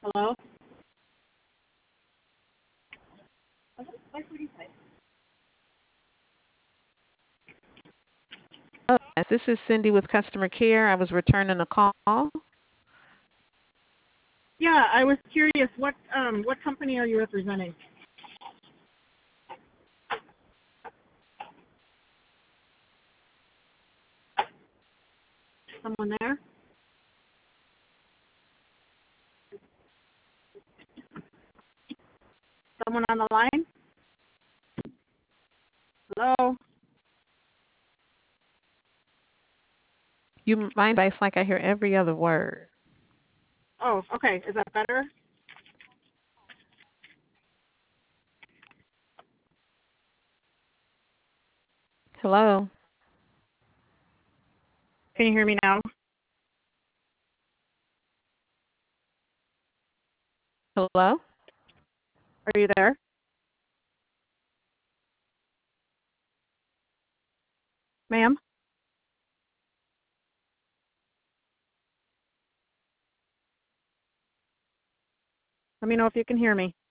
Hello? What did you say? Oh, yes, this is Cindy with customer care. I was returning a call. Yeah, I was curious. What company are you representing? Someone there? Someone on the line? Hello? You mind if like I hear every other word? Oh, okay. Is that better? Hello? Can you hear me now? Hello? Are you there? Ma'am? Let me know if you can hear me.